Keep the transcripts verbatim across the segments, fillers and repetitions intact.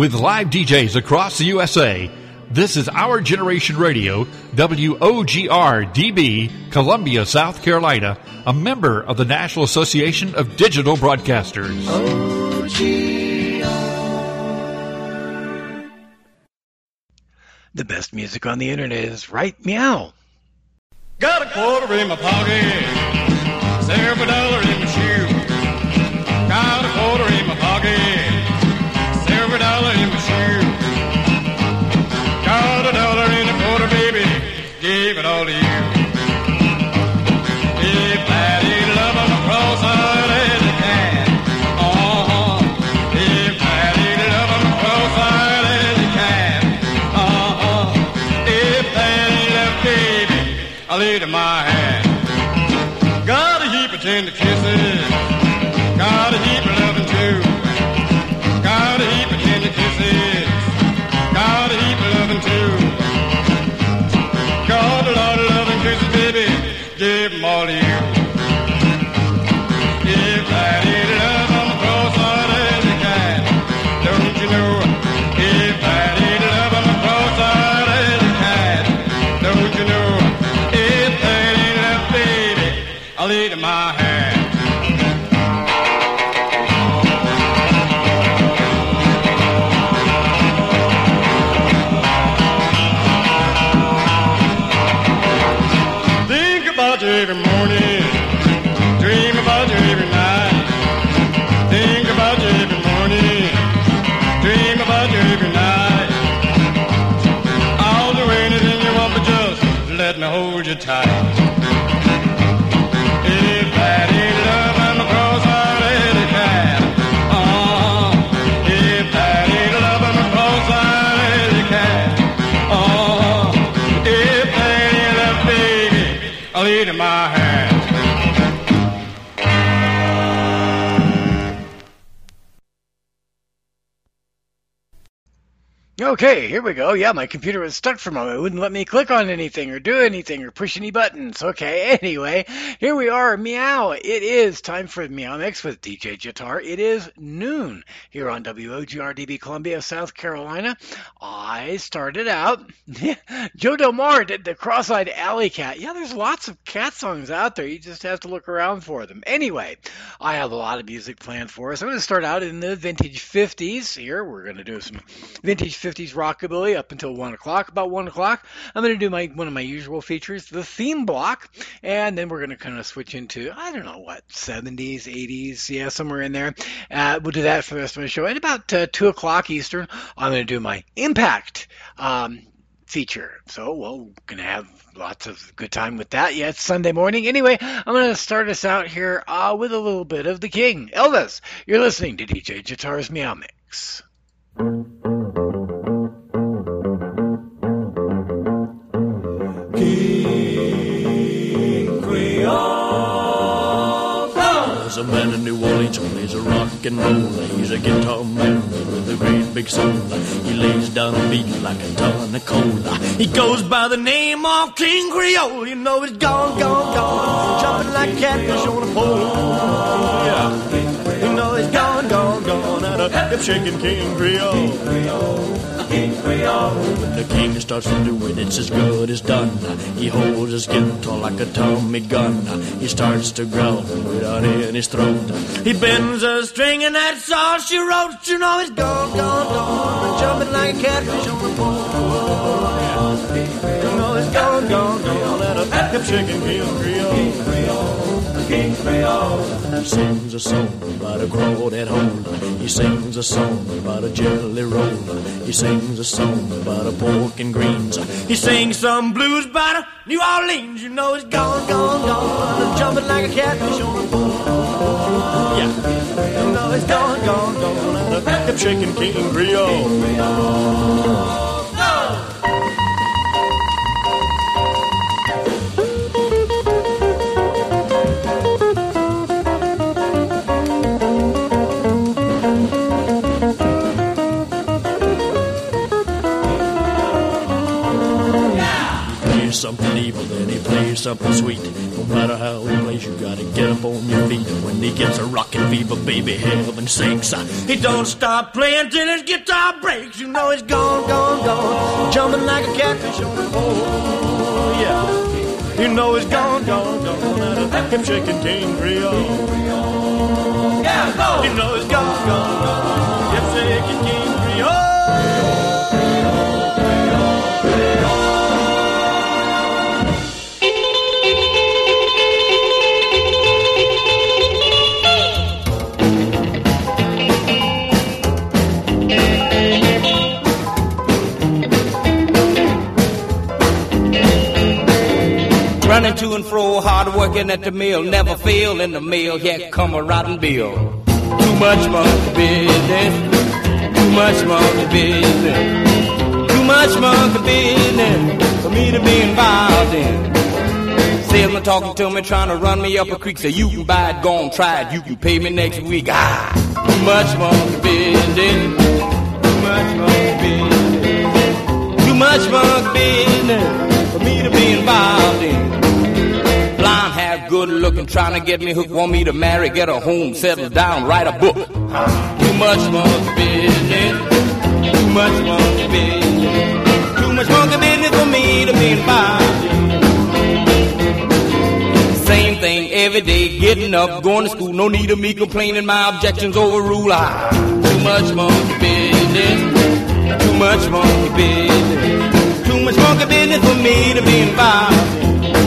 With live D Js across the U S A, this is Our Generation Radio, W O G R D B, Columbia, South Carolina, a member of the National Association of Digital Broadcasters. O G R. The best music on the internet is right meow. Got a quarter in my pocket, silver dollar in my shoe. Got a quarter in my pocket, silver dollar in my shoe. Got a dollar in a quarter, baby, gave it all to you. If Patty love on the cross-eyed as you can, uh-huh. If Patty love on the cross-eyed as you can, uh-huh. If Patty love, baby, I laid in my hand. Got a heap of tender kisses, got a heap of loving too. Got a heap of tender kisses, got a heap of loving too. Got a lot of loving kisses, baby, give them all to you. If I did love on the cross-eyed as you can, don't you know? If I did love on the cross-eyed as you can, don't you know? If I did love, baby, I'll lead in my hand. Every morning, dream about you every night. Think about you every morning, dream about you every night. I'll do anything you want, but just let me hold you tight. If that ain't love, I'm a cross-eyed as you can. Uh-huh. If that ain't love, I'm a cross-eyed as you can. Uh-huh. If that ain't love, baby, I'll eat in my hand. Okay, here we go. Yeah, my computer was stuck for a moment. It wouldn't let me click on anything or do anything or push any buttons. Okay, anyway, here we are. Meow. It is time for Meow Mix with D J Jatar. It is noon here on W O G R D B Columbia, South Carolina. I started out. Joe Del Mar did the Cross-Eyed Alley Cat. Yeah, there's lots of cat songs out there. You just have to look around for them. Anyway, I have a lot of music planned for us. I'm going to start out in the vintage fifties here. We're going to do some vintage fifties rockabilly up until one o'clock. About one o'clock, I'm going to do my one of my usual features, the theme block, and then we're going to kind of switch into, I don't know what, seventies, eighties, yeah, somewhere in there. Uh, we'll do that for the rest of my show. At about uh, two o'clock Eastern, I'm going to do my Impact um, feature. So, well, we're going to have lots of good time with that. Yeah, it's Sunday morning. Anyway, I'm going to start us out here uh, with a little bit of the King, Elvis. You're listening to D J Jatar's Meow Mix. King Creole. There's a man in New Orleans who plays a rock and roll. He's a guitar man with a great big soul. He lays down a beat like a ton of coal. He goes by the name of King Creole. You know he's gone, gone, gone, jumping like catfish on a pole. Yeah, you know he's gone, gone, gone out of hip shaking King Creole. King Creole. When the king starts to do it, it's as good as done. He holds his guitar like a Tommy gun. He starts to growl without in his throat. He bends a string and that's all she wrote. You know he's gone, gone, gone, jumping like a catfish on the pole. You know he's gone, gone, gone out of hip shaking King Creole. King Creole. King Creole. He sings a song about a crawdad hole. He sings a song about a jelly roll. He sings a song about a pork and greens. He sings some blues about a New Orleans. You know he's gone, gone, gone, jumping like a catfish on a pole. Yeah, you know he's gone, gone, gone out of hip shaking King Creole. Go! something evil, then he plays something sweet. No matter how he plays, you gotta get up on your feet. And when he gets a rockin' fever, baby, heaven sinks. He don't stop playing till his guitar breaks. You know he's gone, gone, gone, jumping like a catfish on the pole. Yeah, you know he's gone, gone, gone out of him shaking King Creole. Yeah, go. You know he's gone, gone, gone, him shaking King Creole. Running to and fro, hard working at the mill, never fail in the mail, yet come a rotten bill. Too much monkey business, too much monkey business, too much monkey business for me to be involved in. Salesman talking to me, trying to run me up a creek, say you can buy it, go on, try it, you can pay me next week. Ah, too much monkey business, too much monkey business, too much monkey business for me to be involved in. Blonde hair, good looking, trying to get me hooked, want me to marry, get a home, settle down, write a book. Too much monkey business, too much monkey business, too much monkey business for me to be involved in. Same thing every day, getting up, going to school, no need of me complaining, my objections overrule. Ah, too much monkey business, too much monkey business, too much monkey business for me to be involved in.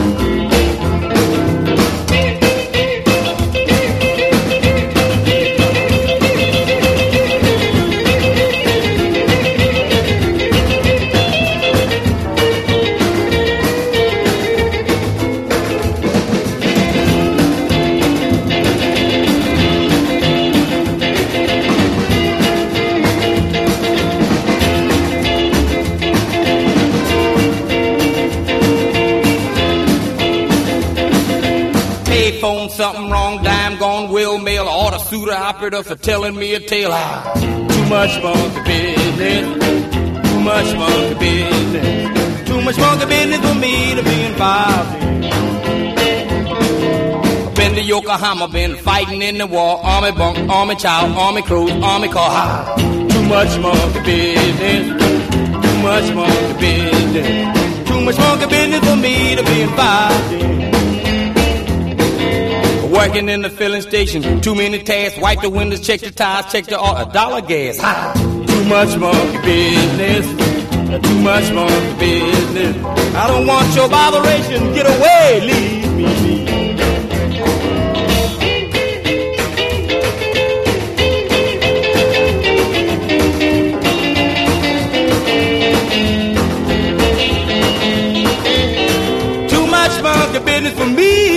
Phone, something wrong, dime gone, will mail, order suitor operator for telling me a tale. Ah, too much monkey business, too much monkey business, too much monkey business for me to be involved in. Been to Yokohama, been fighting in the war, army bunk, army child, army crew, army car. Ah, too much monkey business, too much monkey business, too much monkey business for me to be involved in. Working in the filling station, too many tasks, wipe the windows, check the tires, check the oil, a dollar gas. Ha! Too much monkey business, too much monkey business. I don't want your botheration, get away, leave me be. Too much monkey business for me.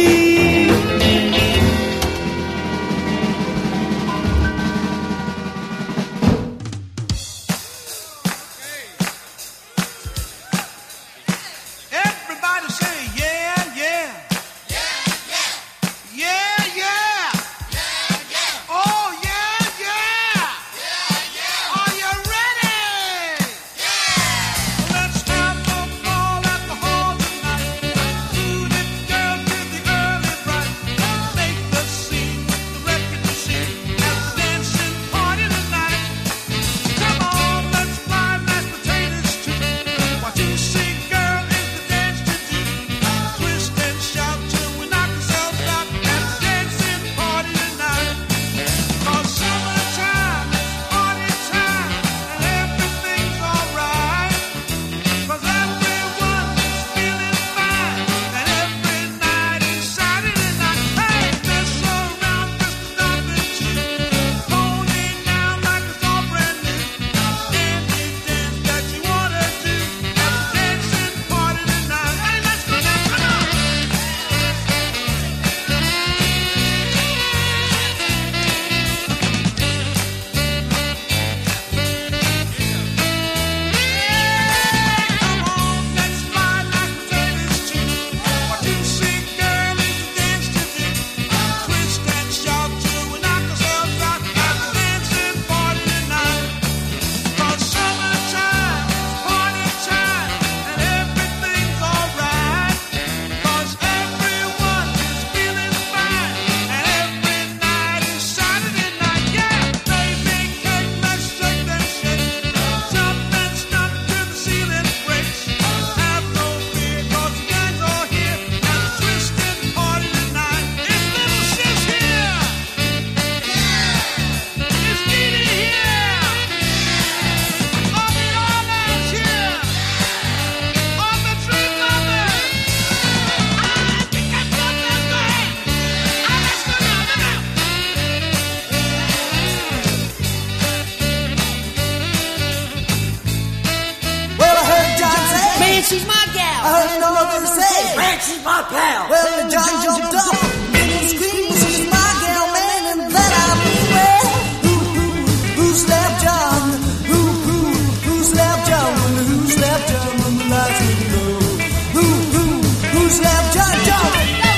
she's my gal. I heard another say, Man, she's my pal. well, the John jumped up and he screamed, she's my gal, man, and then I mean, well, who, who, who slapped John? Who, who, who slapped John? Who slapped John when the lights went low? Who, who, who slapped John? John!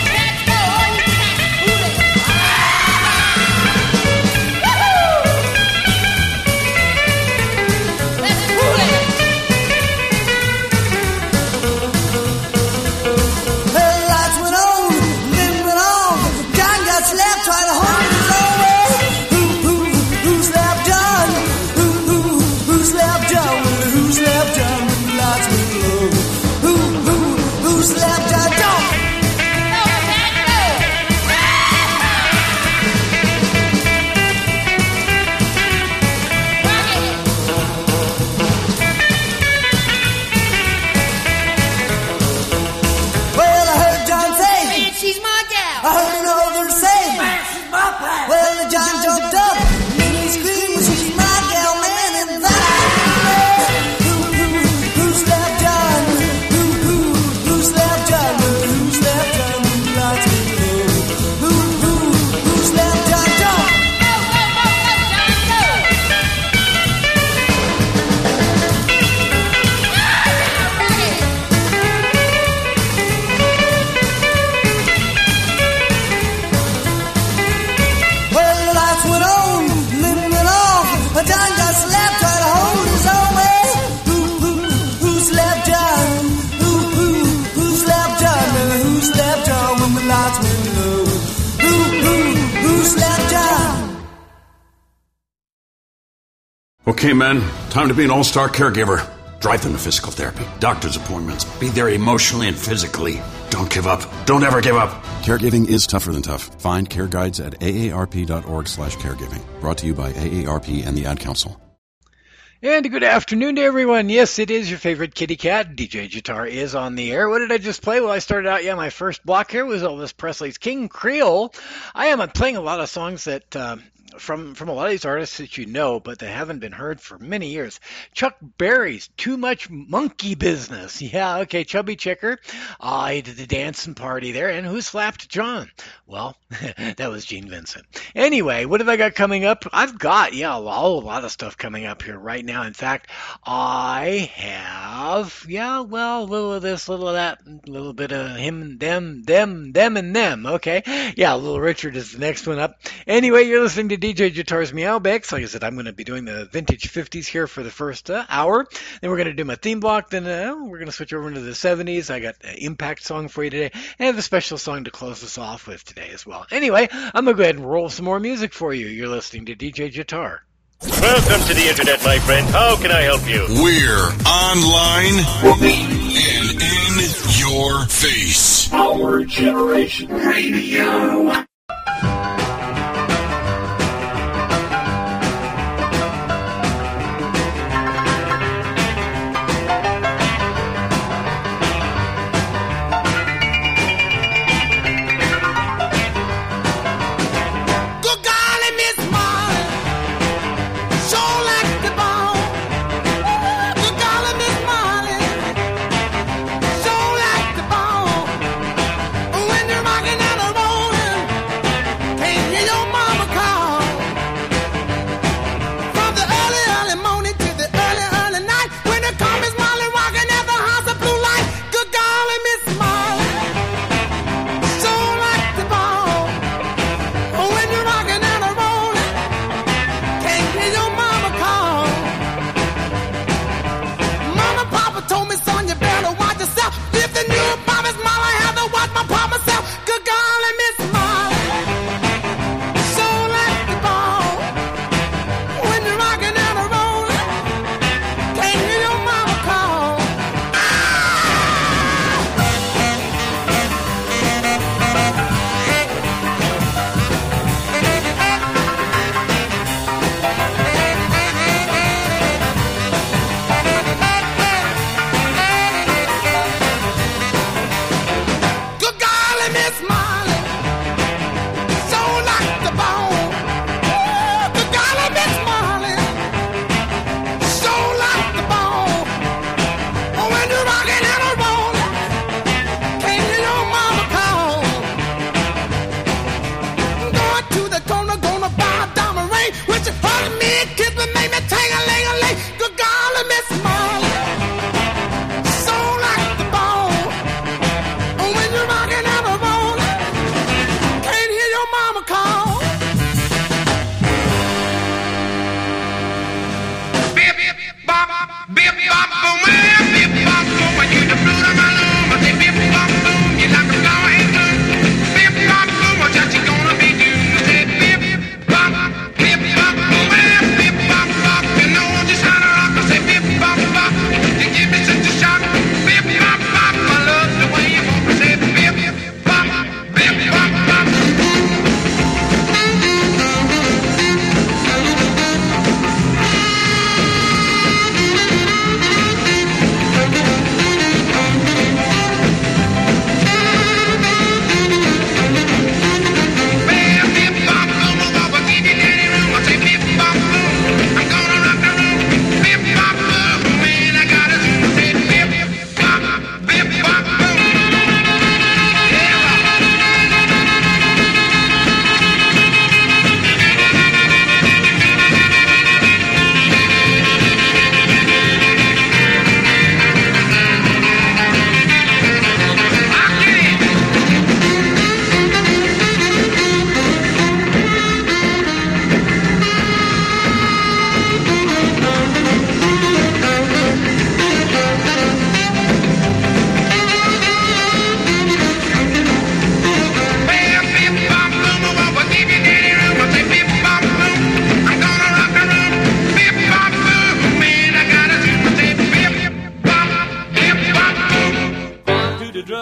Okay, men, time to be an all-star caregiver. Drive them to physical therapy, doctor's appointments. Be there emotionally and physically. Don't give up. Don't ever give up. Caregiving is tougher than tough. Find care guides at aarp.org slash caregiving. Brought to you by A A R P and the Ad Council. And good afternoon to everyone. Yes, it is your favorite kitty cat. D J Guitar is on the air. What did I just play? Well, I started out, yeah, my first block here was Elvis Presley's King Creole. I am playing a lot of songs that... Uh, From from a lot of these artists that you know, but they haven't been heard for many years. Chuck Berry's Too Much Monkey Business. Yeah, okay, Chubby Checker. Ah, he did the dancing party there. And who slapped John? Well, that was Gene Vincent. Anyway, what have I got coming up? I've got, yeah, a lot, a lot of stuff coming up here right now. In fact, I have, yeah, well, a little of this, a little of that, a little bit of him, them, them, them, and them. Okay, yeah, Little Richard is the next one up. Anyway, you're listening to D J Guitar's Meow Bags. Like I said, I'm going to be doing the vintage fifties here for the first uh, hour. Then we're going to do my theme block. Then uh, we're going to switch over into the seventies. I got an Impact song for you today. And I have a special song to close us off with today as well. Anyway, I'm going to go ahead and roll some more music for you. You're listening to D J Guitar. Welcome to the Internet, my friend. How can I help you? We're online and in your face. Our Generation Radio. When you're rocking out a rolling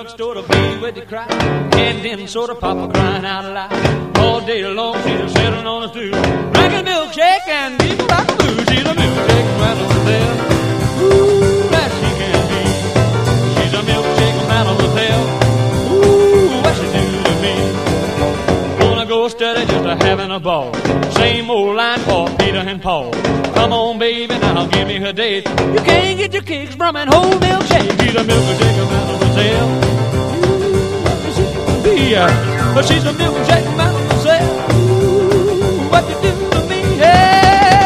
drugstore to be with the crowd, and then sort of papa crying out loud. All day long she's a sitting on the stool, drinking milkshake and people rock the blues. She's a milkshake mademoiselle. Ooh, that she can be. She's a milkshake mademoiselle. Ooh, what she do to me? Wanna go steady just a having a ball. Same old line for Peter and Paul. Come on, baby, now give me her date. You can't get your kicks from an whole milkshake. She's a milkshake mademoiselle. Ooh, what she can be? But she's a milkshake mademoiselle. Ooh, what you do to me? Yeah.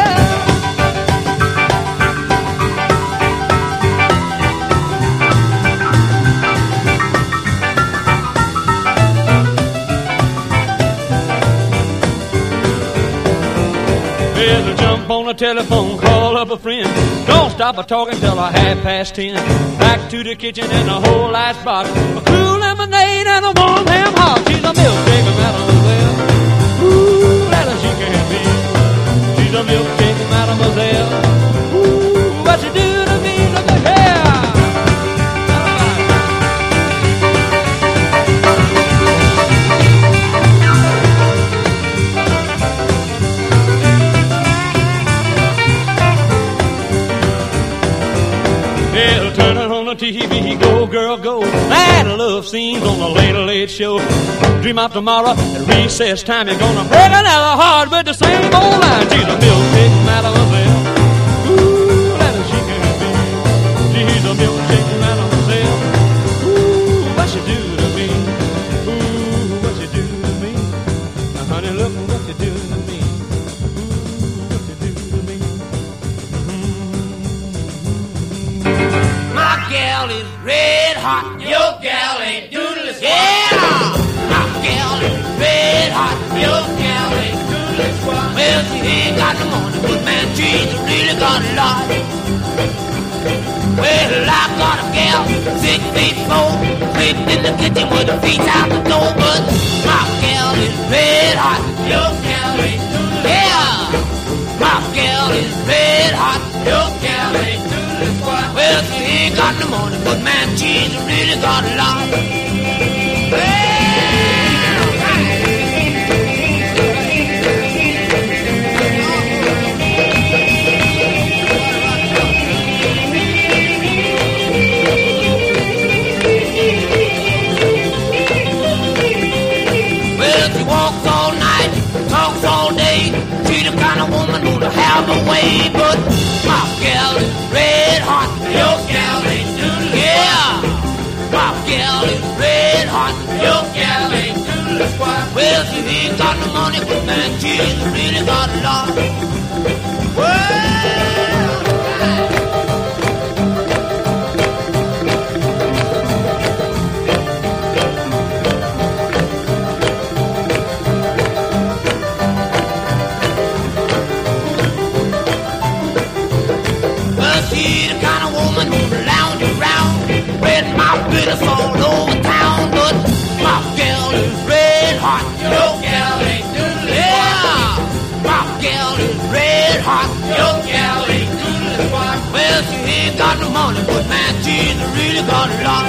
Better jump on the telephone, call up a friend. Don't stop a talking till a half past ten. Back to the kitchen and a whole icebox, a cool lemonade and a warm ham hock. She's a milkshake mademoiselle. Ooh, that she can be. She's a milkshake mademoiselle. Ooh, what she do to me? Look at her. Yeah, turn it on the T V, go girl go. That love scenes on the Late Late Show. Dream of tomorrow at recess time. You're gonna break another heart with the same old line. She's a milkshake mademoiselle. Ooh, that she can be. She's a milkshake mademoiselle. Ooh, what she do to me? Ooh, what she do to me? Now, honey, look what you do to me. Ooh, what you do to me? My gal is red hot. Your gal ain't doodle squat. Yeah! My gal is red hot. Your gal ain't doodle squat. Well, she ain't got no money, but man, she's really got a lot. Well, I got a gal, six feet four, sleeping in the kitchen with her feet out the door. But my gal is red hot. Your gal ain't doodle squat. Yeah! My gal is red hot. Your gal ain't doodle squat. Well, she ain't got no money, but man, she's really got a lot. Well, well, she walks all night, talks all day. She's the kind of woman who'll have her way, but my gal is red hot. Your gal ain't doodle. Yeah, my gal is red hot. Your gal ain't doodle squat. Well, she ain't got no money, but man, she's really got a lot. Well, she's the kind of woman who'll lounge around with my business all over town. But my gal is red hot. Your gal ain't doodle. Yeah, my gal is red hot. Your gal ain't doodle squat. Well, she ain't got no money, but man, she's really got a lot.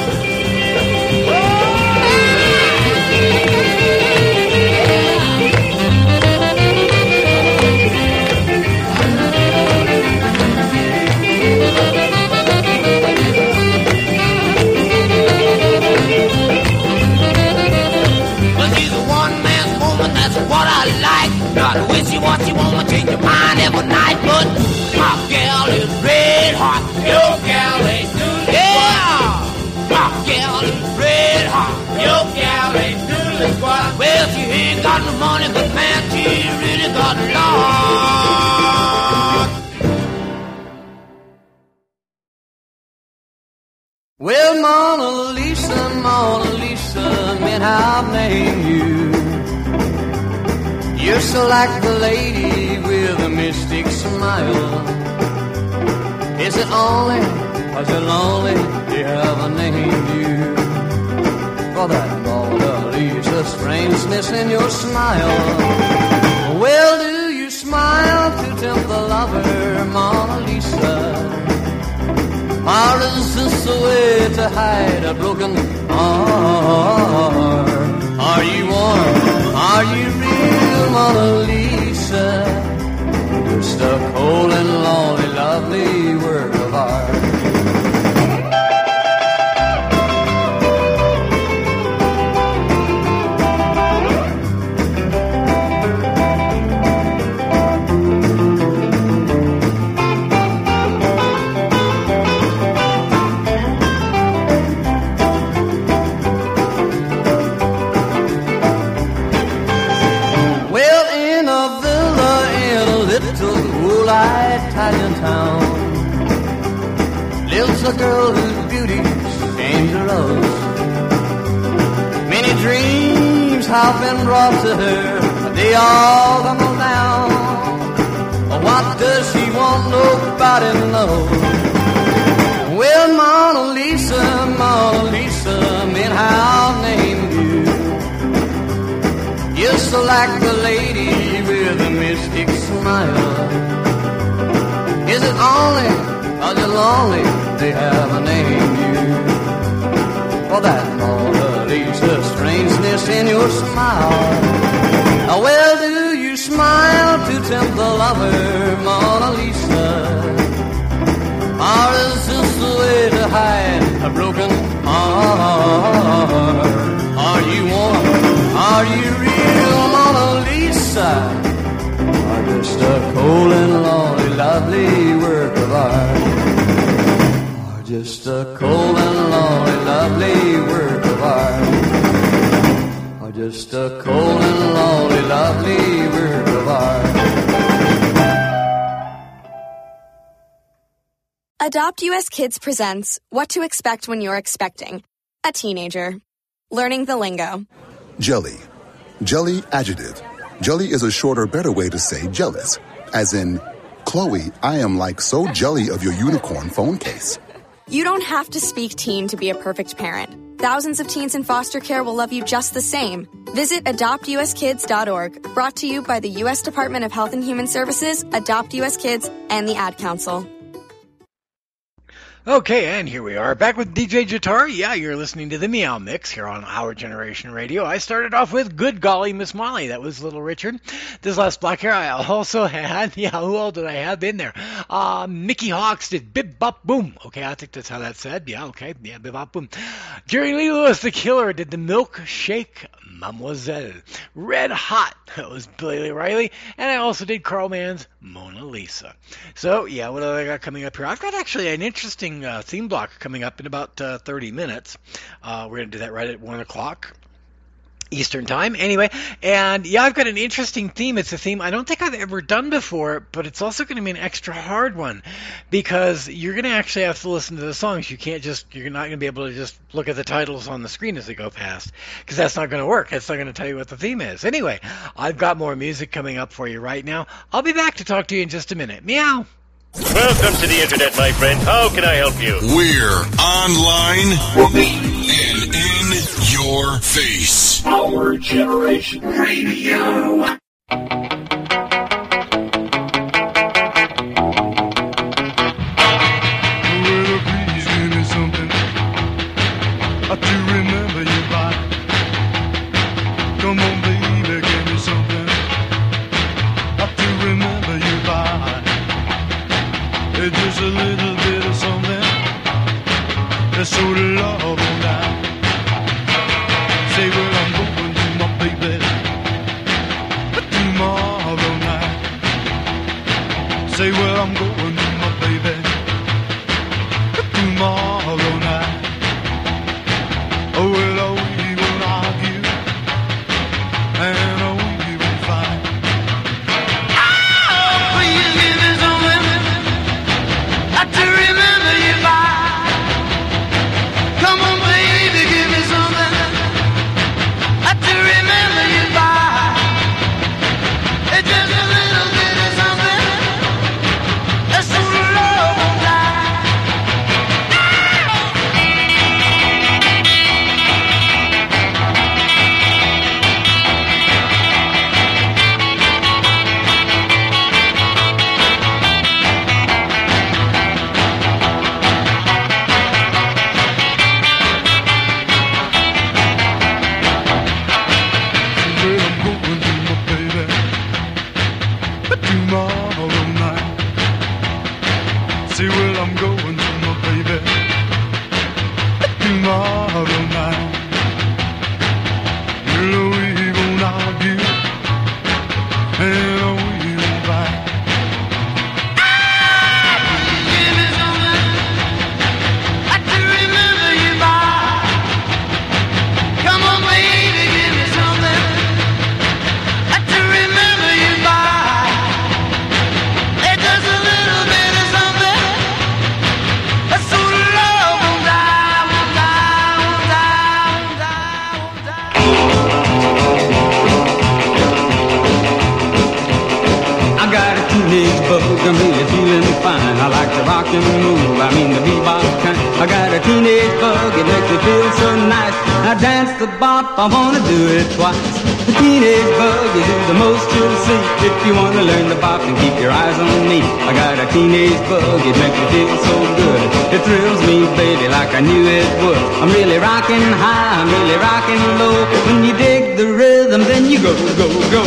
What I like, not a wishy-washy woman, change your mind every night. But my gal is red hot. Your gal ain't doodle. Yeah, my gal is red hot. Your gal ain't doodle squat. Well, she ain't got no money, but man, she really got a lot. Well, Mona Lisa, Mona Lisa, man, I've named you. You're so like the lady with a mystic smile. Is it only, or is it lonely, you haven't named you? For that Mona Lisa strangeness in your smile. Well, do you smile to tempt the lover, Mona Lisa? Or is this the way way to hide a broken heart. Are you warm? Are you real, Mona Lisa? Just a cold and lonely, lovely work of art. Italian town lives a girl whose beauty came to us. Many dreams have been brought to her, but they all tumble down. What does she want? Nobody knows. Well, Mona Lisa, Mona Lisa, men have named you. You're so like the lady with a mystic smile. Is it only, are you lonely, they haven't named you? For that Mona Lisa strangeness in your smile. Oh, well, do you smile to tempt the lover, Mona Lisa? Or is this the way to hide a broken heart? Are you warm? Are you real, Mona Lisa? Just a cold and lonely, lovely work of art. Or just a cold and lonely, lovely work of art. Or just a cold and lonely, lovely work of art. Adopt U S Kids presents What to Expect When You're Expecting a Teenager. Learning the lingo. Jelly. Jelly adjective. Jelly is a shorter, better way to say jealous. As in, Chloe, I am like so jelly of your unicorn phone case. You don't have to speak teen to be a perfect parent. Thousands of teens in foster care will love you just the same. Visit adopt u s kids dot org, brought to you by the U S Department of Health and Human Services, Adopt U S Kids, and the Ad Council. Okay, and here we are, back with D J Jatari. Yeah, you're listening to the Meow Mix here on Our Generation Radio. I started off with Good Golly Miss Molly. That was Little Richard. This last block here, I also had, yeah, who all did I have in there? Uh, Mickey Hawks did Bip Bop Boom. Okay, I think that's how that's said. Yeah, okay, yeah, Bip Bop Boom. Jerry Lee Lewis, the Killer, did the Milkshake Mademoiselle. Red Hot, that was Billy Riley. And I also did Carl Mann's Mona Lisa. So, yeah, what do I got coming up here? I've got actually an interesting Uh, theme block coming up in about uh, thirty minutes. Uh, we're going to do that right at one o'clock Eastern Time. Anyway, and yeah, I've got an interesting theme. It's a theme I don't think I've ever done before, but it's also going to be an extra hard one because you're going to actually have to listen to the songs. You can't just, you're not going to be able to just look at the titles on the screen as they go past because that's not going to work. That's not going to tell you what the theme is. Anyway, I've got more music coming up for you right now. I'll be back to talk to you in just a minute. Meow. Welcome to the Internet, my friend. How can I help you? We're online and in your face. Our Generation Radio. Just a little bit of something that's so love all night. Say where I'm going to my baby tomorrow night. Say where I'm going to my baby tomorrow night. Oh well, oh, we won't argue and oh, we won't fight. Oh, please give me something to remember you by. Come on, baby, give me something to remember you by. It's just a little bit of something that's going to my baby tomorrow night. We'll we won't argue and we won't fight. Give me something I can remember you by. Come on, baby, give me something I can remember you by. It does a little bit of something so love won't die, won't die, won't die, won't die, won't die. I got a teenage bug, I'm really feeling fine. I like to rock and roll, I mean the bebop kind. I got a teenage bug, it makes me feel so nice. I dance the bop, I wanna do it twice. The teenage bug, you do the most you'll see. If you wanna learn the bop, then keep your eyes on me. I got a teenage bug, it makes me feel so good. It thrills me, baby, like I knew it would. I'm really rocking high, I'm really rocking low. When you dig the rhythm, then you go, go, go.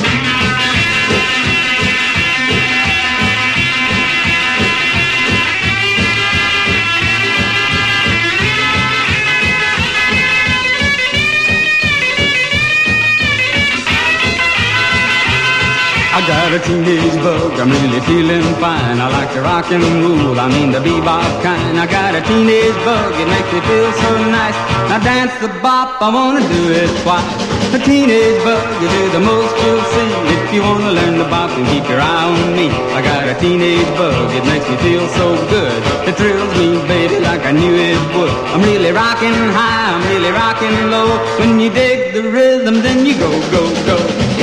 I got a teenage bug, I'm really feeling fine. I like to rock and roll, I mean the bebop kind. I got a teenage bug, it makes me feel so nice. Now dance the bop, I wanna do it twice. A teenage bug, you do the most you'll see. If you wanna learn the bop, then keep your eye on me. I got a teenage bug, it makes me feel so good. It thrills me, baby, like I knew it would. I'm really rocking high, I'm really rocking low. When you dig the rhythm, then you go, go, go.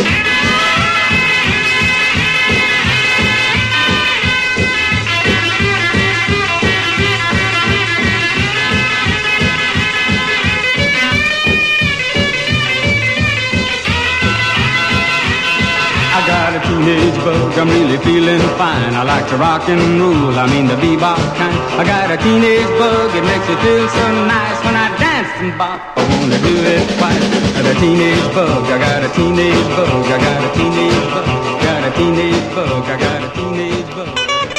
I got a teenage bug, I'm really feeling fine. I like to rock and roll, I mean the bebop kind. I got a teenage bug, it makes me feel so nice. When I dance and bop, I wanna do it twice. I got a teenage bug, I got a teenage bug, I got a teenage bug, got a teenage bug, I got a teenage bug.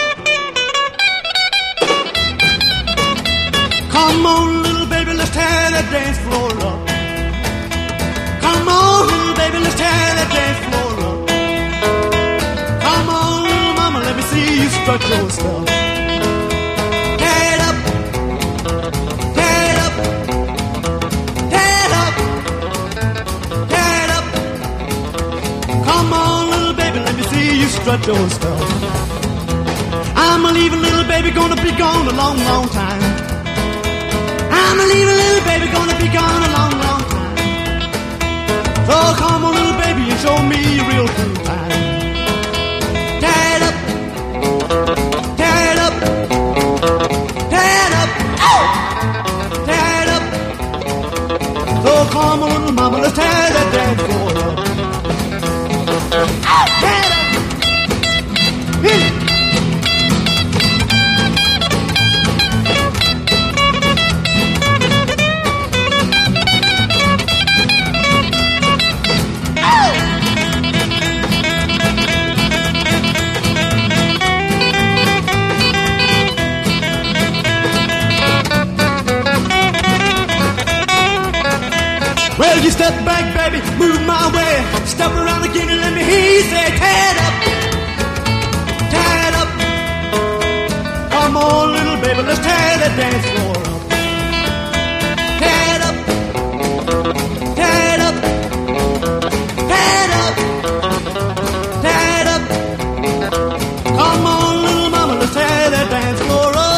Come on, little baby, let's tear that dance floor up. Come on, little baby, let's tear that dance floor up. Come on, mama, let me see you strut your stuff. Tear it up, tear it up, tear it up, tear it up. Come on, little baby, let me see you strut your stuff. I'm a leaving little baby, gonna be gone a long, long time. I'm a leaving little baby, gonna be gone a long, long time. So come on, little baby, and show me a real good time. Tear it up, tear it up, tear it up, oh! Tear it up. So come on, little mama, let's tear that dance floor up. Oh, tear it up. Hey. Well, you step back, baby, move my way. Step around again and let me hear you say, tear it up, tear it up. Come on, little baby, let's tear that dance floor up. Tear it up, tear it up, tear it up, tear it up. Come on, little mama, let's tear that dance floor up.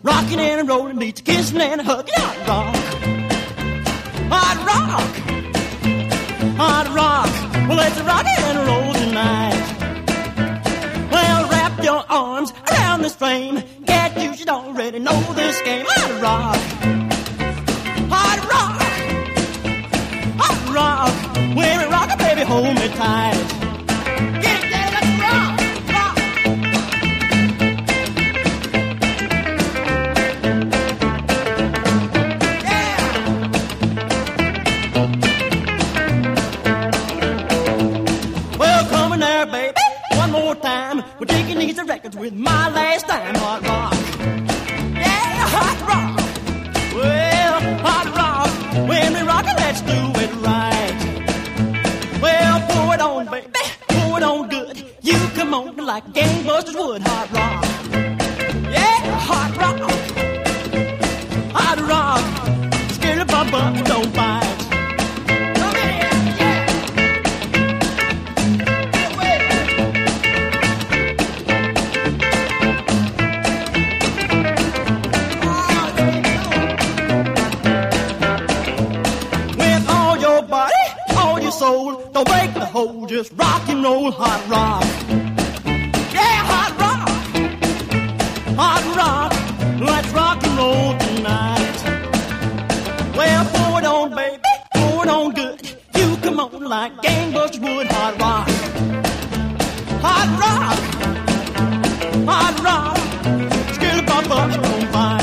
Rocking and a rolling beats, kissing and a hugging. Hot rock. Hot rock. Hot rock. Well, let's rock and roll tonight. Well, wrap your arms around this flame. Can't you should already know this game. Hot rock. Hot rock. Hot rock. When we rock, baby, hold me tight. Get it, get it, let's rock. We're taking these records with my last time. Hot rock. Yeah, hot rock. Well, hot rock. When we rock it, let's do it right. Well, pour it on, baby. Pour it on good. You come on like gangbusters would. Hot rock. Yeah, hot rock. Hot rock. Scared of bump up, don't bite. Soul, don't break the hold, just rock and roll. Hot rock. Yeah, hot rock. Hot rock. Let's rock and roll tonight. Well, pour it on, baby. Pour it on good. You come on like gangbusters would. Hot rock. Hot rock. Hot rock. Skill bump up, don't fight.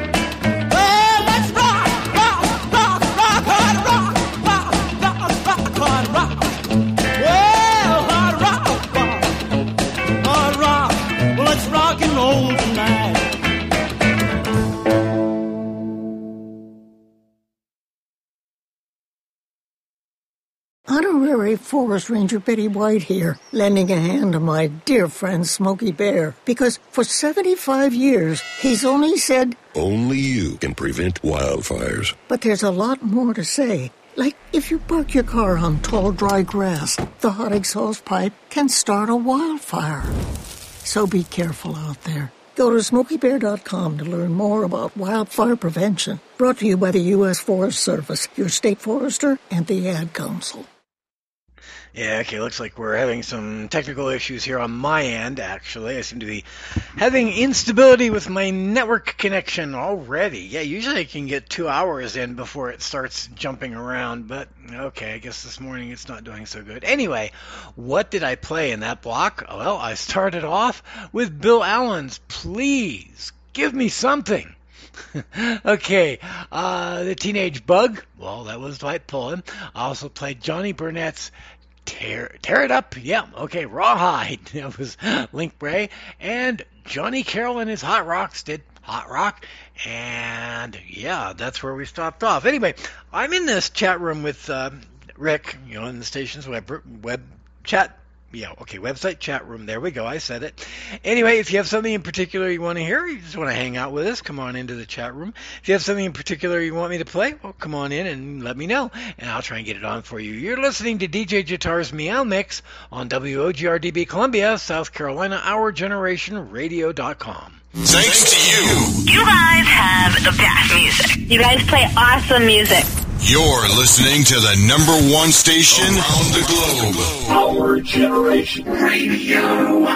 Honorary Forest Ranger Betty White here, lending a hand to my dear friend Smokey Bear, because for seventy-five years, he's only said, only you can prevent wildfires. But there's a lot more to say. Like, if you park your car on tall, dry grass, the hot exhaust pipe can start a wildfire. So be careful out there. Go to smokey bear dot com to learn more about wildfire prevention. Brought to you by the U S Forest Service, your state forester, and the Ad Council. Yeah, okay, looks like we're having some technical issues here on my end, actually. I seem to be having instability with my network connection already. Yeah, usually I can get two hours in before it starts jumping around, but okay, I guess this morning it's not doing so good. Anyway, what did I play in that block? Well, I started off with Bill Allen's Please Give Me Something. Okay, uh, The Teenage Bug, well, that was Dwight Pullen. I also played Johnny Burnett's Tear, tear It Up, yeah, okay, Rawhide, that was Link Bray, and Johnny Carroll and his Hot Rocks did Hot Rock, and yeah, that's where we stopped off. Anyway, I'm in this chat room with uh, Rick, you know, in the station's web, web chat. Yeah, okay, website chat room. There we go. I said it. Anyway, if you have something in particular you want to hear, you just want to hang out with us, come on into the chat room. If you have something in particular you want me to play, well, come on in and let me know, and I'll try and get it on for you. You're listening to D J Jitar's Meow Mix on W O G R D B Columbia, South Carolina, our generation radio dot com. Thanks to you. You guys have the best music. You guys play awesome music. You're listening to the number one station around the globe. Our Generation Radio.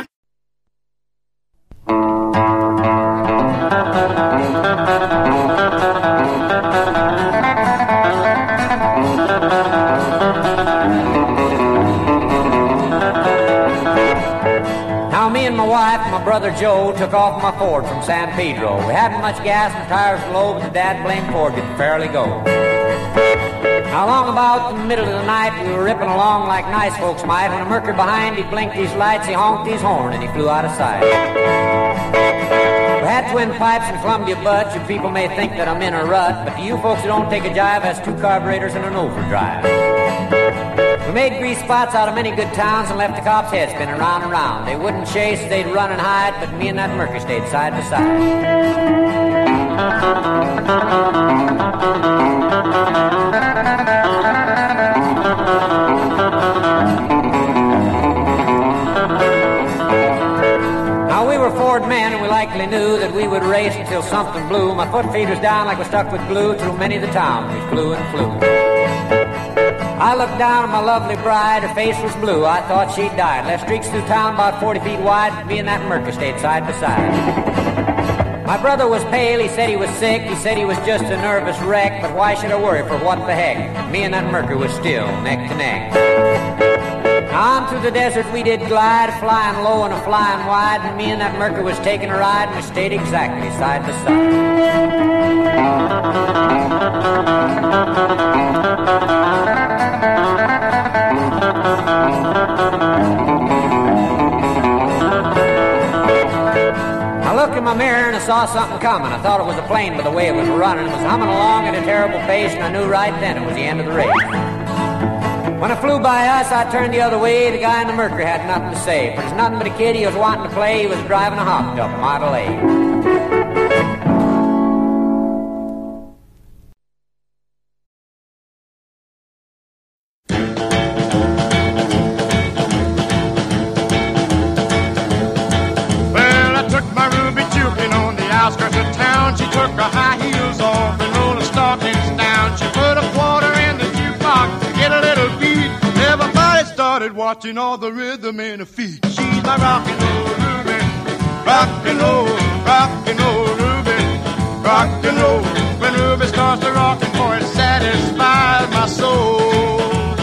Now me and my wife and my brother Joe took off my Ford from San Pedro. We hadn't much gas and the tires were low, but the dad blamed Ford could fairly go. Now along about the middle of the night, we were ripping along like nice folks might, when a merker behind, he blinked his lights, he honked his horn, and he flew out of sight. We had twin pipes and Columbia butts. You people may think that I'm in a rut, but to you folks who don't take a jive, that's two carburetors and an overdrive. We made grease spots out of many good towns and left the cops' heads spinning round and round. They wouldn't chase, they'd run and hide, but me and that merker stayed side by side. Now we were Ford men and we likely knew that we would race until something blew. My foot feet was down like we're stuck with glue. Through many the town we flew and flew. I looked down at my lovely bride. Her face was blue. I thought she'd died. Left streaks through town about forty feet wide. Me and that Merker stayed side by side. My brother was pale. He said he was sick. He said he was just a nervous wreck. But why should I worry for what the heck? Me and that Merker was still neck to neck. On through the desert we did glide, flying low and a flying wide, and me and that Merker was taking a ride, and we stayed exactly side by side. I looked in my mirror and I saw something coming. I thought it was a plane by the way it was running. It was humming along at a terrible pace, and I knew right then it was the end of the race. When it flew by us, I turned the other way. The guy in the Merker had nothing to say. For there's nothing but a kid he was wanting to play. He was driving a hopped-up Model A. Well, I took my Ruby juking on the outskirts of town. She took her high heels off and roller stockings down. She put a quarter in the jukebox to get a little beat. Everybody started watching all the rhythm in her feet. She's my rock and roll Ruby, rock and roll, rock and roll Ruby, rock and roll. When Ruby starts to rockin', boy, it satisfies my soul.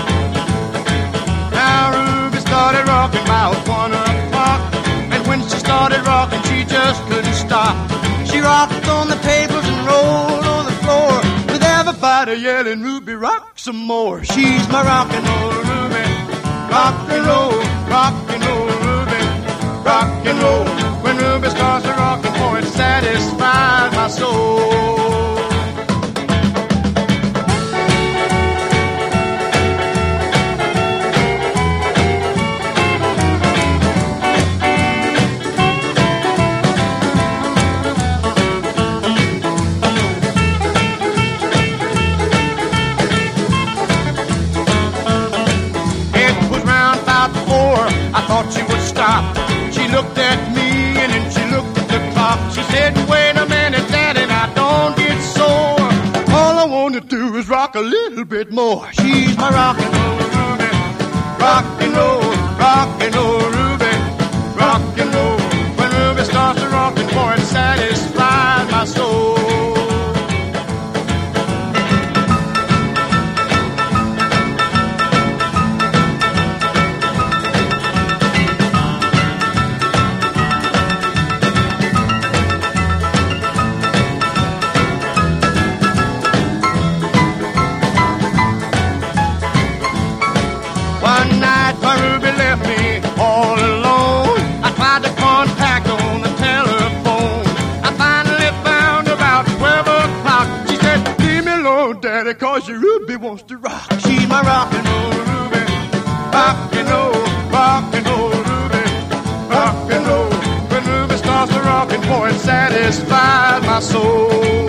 Now Ruby started rocking about one o'clock, and when she started rocking, she just couldn't stop. She rocked on the tables and rolled on the floor, with everybody yelling, Ruby, rock some more. She's my rock and roll Ruby, rock and roll, rock and roll Ruby, rock and roll. When Ruby starts to rockin', boy, it satisfies my soul. I thought she would stop. She looked at me and then she looked at the clock. She said, wait a minute, Daddy, now don't get sore. All I want to do is rock a little bit more. She's my rock and roll Ruby, rock and roll, rock and roll Ruby, rock and roll. When Ruby starts to rockin', boy, it satisfies my soul. Cause your Ruby wants to rock. She's my rock and roll Ruby, rock and roll, rock and roll Ruby, rock and roll. When Ruby starts to rockin', boy, it satisfies my soul.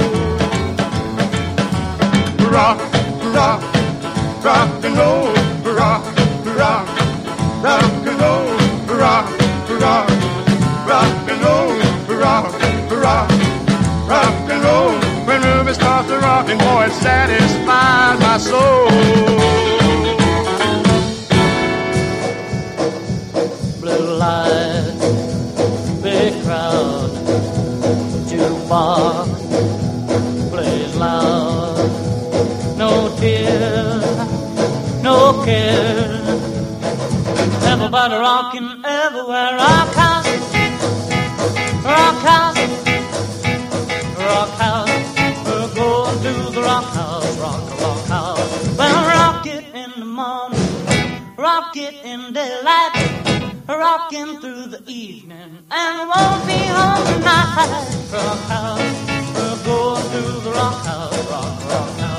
Rock, rock, rock and roll, rock, rock, rock and roll, rock, rock, rock and roll, rock, rock, rock and roll. When Ruby starts to rockin', boy, it satisfies my soul. Blue lights, big crowd, jukebox plays loud. No tears, no care. Everybody rockin' everywhere. Rock house, rock house, rock house. Going to the rock house, rock, rock house. Well, rock it in the morning, rock it in daylight, rocking through the evening, and won't be home tonight. Rock house, we're going to the rock house, rock, rock house.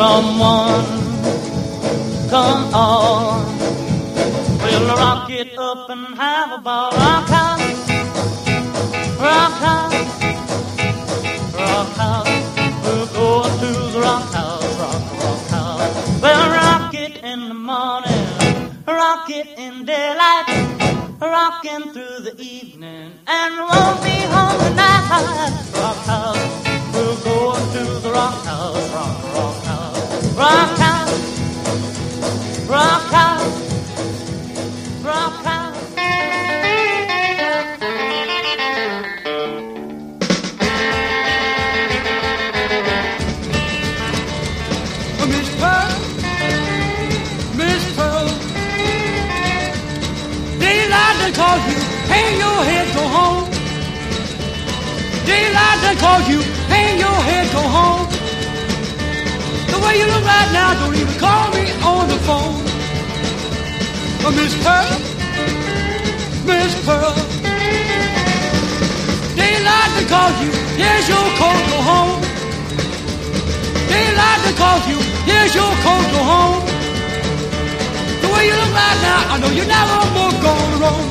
Come on, come on. We'll rock it up and have a ball. Rock out, rock out, rock out. We'll go to the rock house, rock, rock out. We'll rock it in the morning, rock it in daylight, rocking through the evening, and won't be home tonight. Rock out, we'll go to the rock house, rock, rock out, rock out, rock out. Rock out. Miss Pearl, Miss Pearl, daylight they call you, hang your head, go home. Daylight they call you, hang your head, go home. The way you look right now, don't even call me on the phone. Oh, Miss Pearl, Miss Pearl, daylight to call you, here's your coat, go home. Daylight to call you, here's your coat, go home. The way you look right now, I know you're never more gonna roam.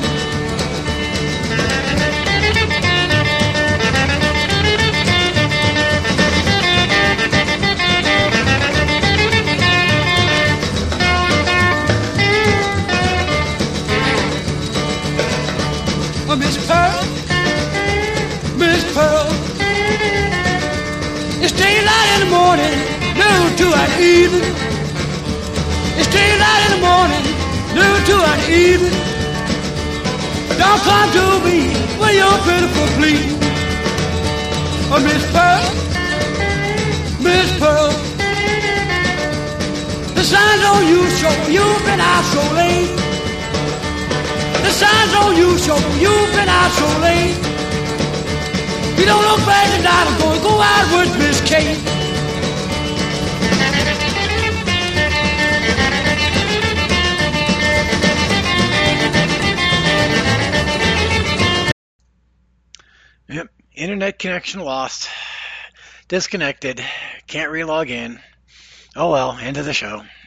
Miss Pearl, Miss Pearl, it's daylight in the morning, noon to an even. It's daylight in the morning, noon to an even. Don't come to me when you're pitiful, please. Oh, Miss Pearl, Miss Pearl, the signs on you show you've been out so late. The signs on you show you've been out so late. You don't look back tonight, I'm going to go out with Miss Kate. Yep, internet connection lost. Disconnected. Can't re-log in. Oh well, end of the show.